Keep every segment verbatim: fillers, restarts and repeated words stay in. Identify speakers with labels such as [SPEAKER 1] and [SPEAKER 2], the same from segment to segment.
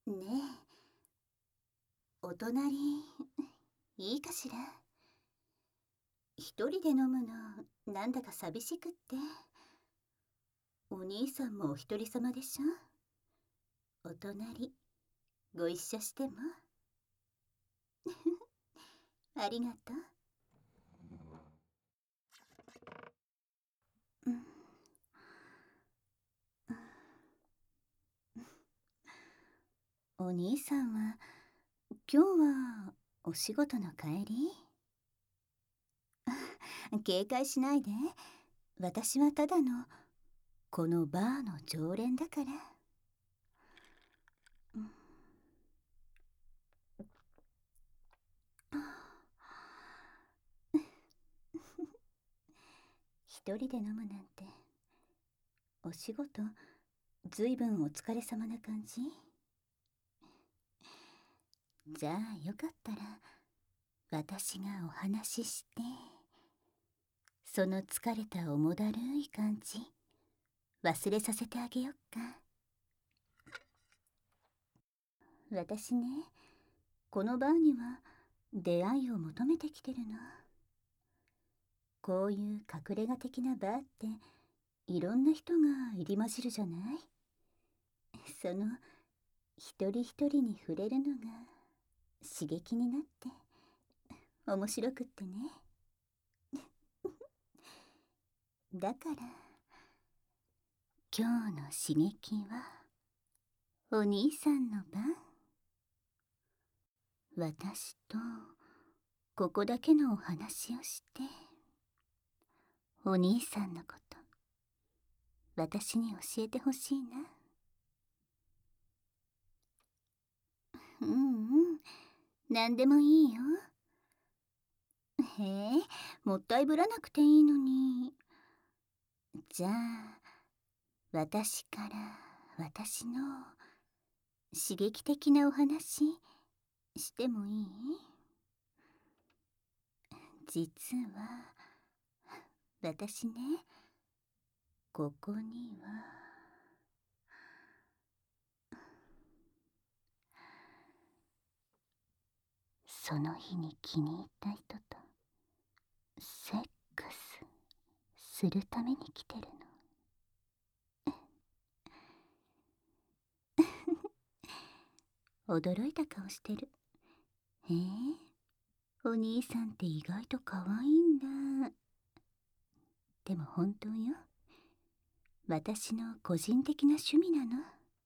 [SPEAKER 1] ねえ、お隣、いいかしら。一人で飲むの、なんだか寂しくって。お兄さんもお一人様でしょ。お隣、ご一緒しても。ありがとう。うん、お兄さんは、今日は、お仕事の帰り？警戒しないで。私はただの、このバーの常連だから。うん、一人で飲むなんて、お仕事、ずいぶんお疲れ様な感じ？じゃあよかったら、私がお話しして、その疲れた重だるい感じ、忘れさせてあげよっか。私ね、このバーには出会いを求めてきてるの。こういう隠れ家的なバーって、いろんな人が入り混じるじゃない？その、一人一人に触れるのが、刺激になって、面白くってね。だから、今日の刺激は、お兄さんの番。私と、ここだけのお話をして、お兄さんのこと、私に教えてほしいな。うんうん、なんでもいいよ。へえ、もったいぶらなくていいのに。じゃあ、私から私の刺激的なお話してもいい？実は、私ね、ここには、その日に気に入った人とセックスするために来てるの。驚いた顔してる。へえ、お兄さんって意外と可愛いんだ。でも本当よ。私の個人的な趣味なの。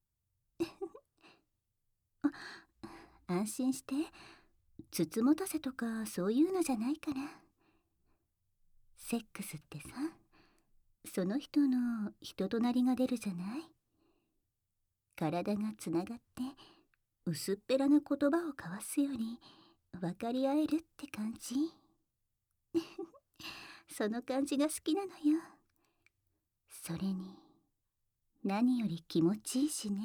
[SPEAKER 1] あ、安心して。つつもたせとかそういうのじゃないから。セックスってさ、その人の人となりが出るじゃない？体がつながって薄っぺらな言葉を交わすより分かり合えるって感じ。その感じが好きなのよ。それに何より気持ちいいしね。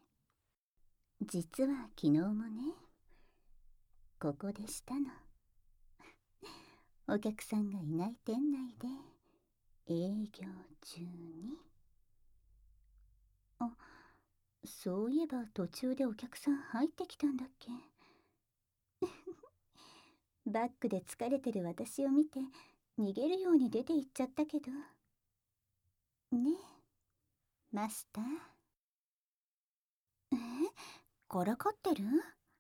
[SPEAKER 1] 実は昨日もね、ここでしたの。お客さんがいない店内で営業中に。あ、そういえば途中でお客さん入ってきたんだっけ。バックで疲れてる私を見て逃げるように出て行っちゃったけど。ねえ、マスター。え、からかってる？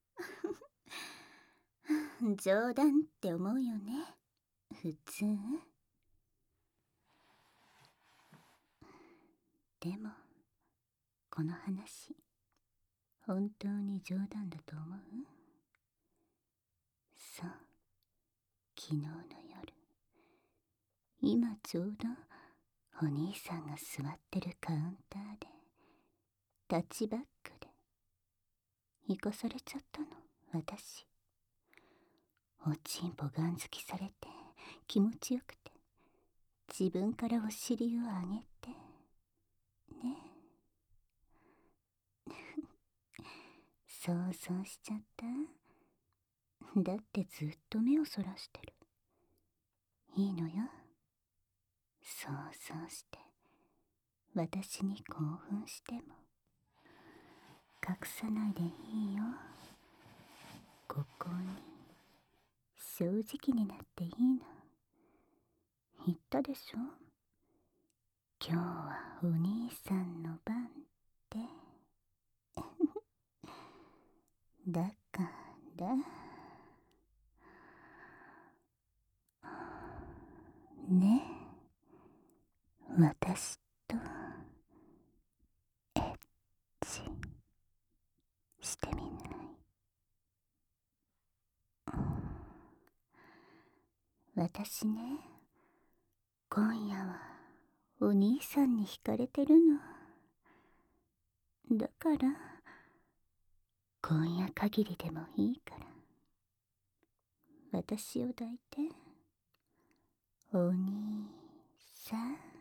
[SPEAKER 1] 冗談って思うよね、普通。でもこの話本当に冗談だと思う？そう、昨日の夜、今ちょうどお兄さんが座ってるカウンターでタッチバックで生かされちゃったの、私。おちんぽガンづきされて気持ちよくて、自分からお尻を上げてね。想像しちゃった？だってずっと目をそらしてる。いいのよ、想像して私に興奮しても。 隠さないでいいよ。ここに正直になっていいの。言ったでしょ、今日はお兄さんの番ってだからね、私とエッチしてみない？私ね、今夜はお兄さんに惹かれてるの。だから今夜限りでもいいから私を抱いて、お兄さん。